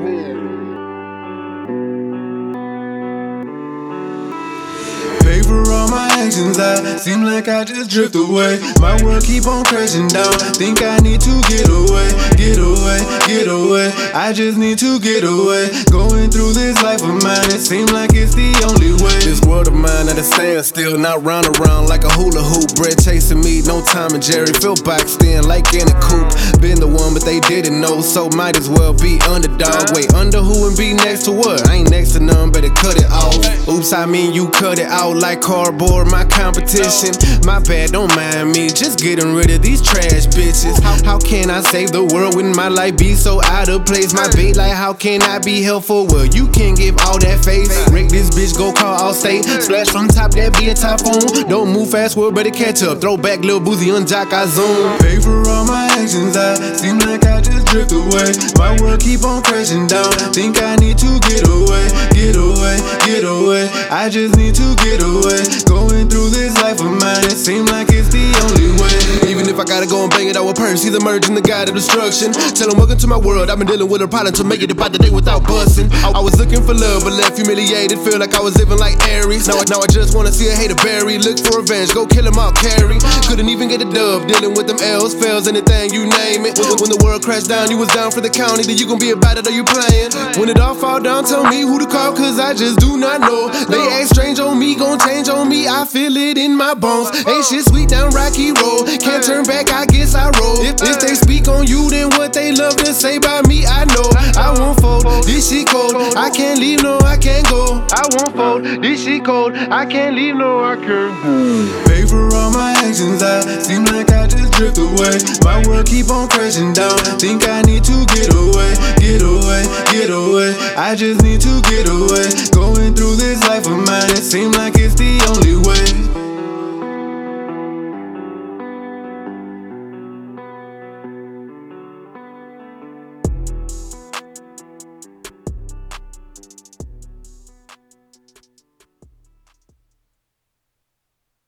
Pay for all my actions, I seem like I just drift away. My world keep on crashing down, think I need to get away, get away, get away. I just need to get away. Going through this life of mine, it seems like it's the only way. This world of mine at a standstill, not round around like a hula hoop. Bread chasing me, no Tom and Jerry, feel boxed in like in a coop. Been the one, but they didn't know, so might as well be underdog. Wait, under who and be next to what? I ain't next to none, better cut it off. Oops, I mean you cut it out like cardboard, my competition. My bad, don't mind me, just getting rid of these trash bitches. How can I save the world when my life be so out of place? My bait like how can I be helpful? Well, you can't give all that face. Wreck this bitch, go call Allstate. Splash from top, that be a typhoon. Don't move fast, world better catch up. Throw back, Lil Boozy, unjock, I zoom. Pay for all my actions, I seem like I just drift away. My world keep on crashing down, think I need to get away, get away, get away. I just need to get away. Going through this life of mine, it seems like it's the only way. Even if I gotta go and bang it out with Percy, the merge in the guide of destruction. Tell him welcome to my world, I've been dealing with a problem to make it about the day without busting. I was looking for love, but left humiliated, feel like I was living like Aries. Now I just wanna see a hater bury, look for revenge, go kill him, I'll carry. Couldn't even get a dub, dealing with them L's, fails, anything, you name it. When the world crashed down, you was down for the county, then you gon' be about it, are you playing? When it all fall down, tell me who to call, cause I just do not know. They act strange on me, gon' change on me, I feel it in my bones. Ain't shit sweet down Rocky Road, can't turn back, I guess I roll. If they speak on you, then what they love to say about me, I know. I won't fold, this shit cold, I can't leave, no, I can't go. I won't fold, this shit cold, I can't leave, no, I can't go. Pay for all my actions, I seem like I just drift away. My world keep on crashing down, think I need to get away, get away, get away. I just need to get away. Going through this life of mine, it seems like it's the only way.